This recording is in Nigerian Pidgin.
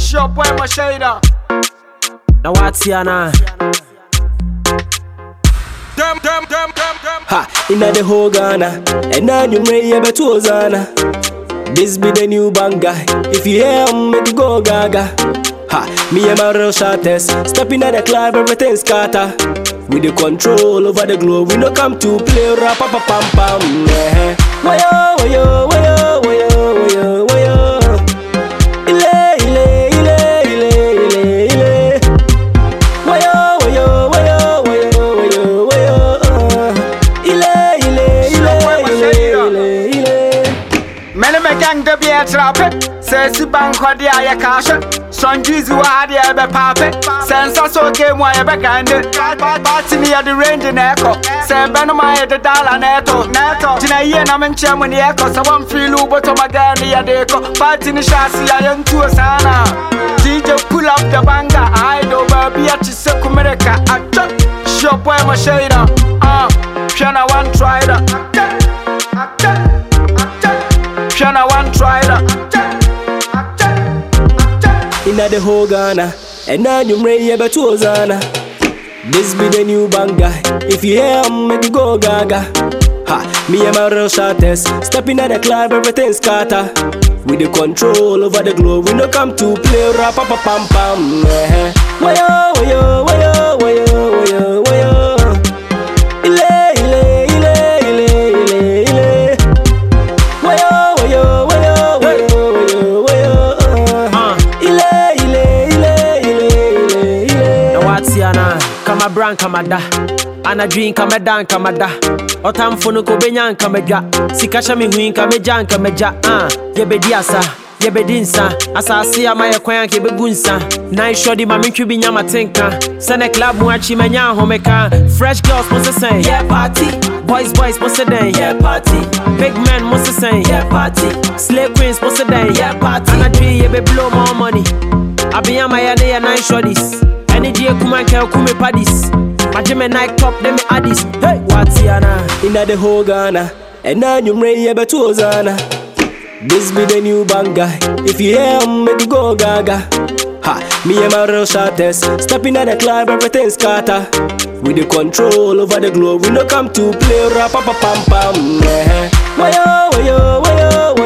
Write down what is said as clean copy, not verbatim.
Shop boy my shader. Now what's here now? Dem. Ha, inna the whole Ghana, and now you may ever to Ozana. This be the new banger. If you hear make you go gaga. Ha, me and my real shotters, stepping at the club, everything's scatter. With the control over the globe, we no come to play rap pa pam pam. Wayo, wayo, wayo, wayo, wayo, wayo. Ile, ile, ile, ile, ile, ile. Wayo, wayo, wayo, wayo, wayo, wayo. Ile, ile, ile, ile, ile. Many me gang de be a trap. Say si bank or the aya cash. Son Jeezy wa the ebe pape. Sense so game wa ebe kande. Party me at the range in echo. Say ben my the dollar neto. Tina ye na men chem when the echo. So one feel ubo to my girl the deco. Party ni shasi I am to sana. DJ pull up the banger. I do baby at Chiseku America. Shop boy my shader. Piano one try that. Piano one try that. Inna the whole Ghana, and now you may ever to Ozana. This be the new banger. If you hear make you go gaga. Ha, me and my real shotters, stepping at the club, everything's scatter. With the control over the globe, we no come to play rap pa pam pam. Wayo, wayo, wayo, wayo, wayo, wayo. Ile, ile, ile, ile, ile, ile. Wayo, wayo, wayo, wayo, wayo, wayo. Ile, ile, ile, ile, ile, ile. Now what's here now? Kama brand kama da. Ana dream kama dan kama da. Otamfunu ko benyan kama ja. Sikasha mi huin kama jan kama ja. Yebedi asa, yebedi nsa. Asasi ama ye kwan ke begunsa. Nine shodi ma mentwi bi nyama tenka. Sene club mu achi menya homeka. Fresh girls must say yeah party. Boys must say yeah party. Big men must say yeah party. Slay queens must say yeah party. Ana dream ye be blow more money. Abiyama ya ne ya nine shorties. Energy kuma ke kume paddies. Majime Nike top them me addis. Hey, what's here now? Inna the whole Ghana, and now you may ever to Ozana. This be the new banger. If you hear make you go gaga. Ha, me and my real shotters, stepping at the club, everything's scatter. With the control over the globe, we no come to play rap pa pam pam. Wayo, wayo, wayo,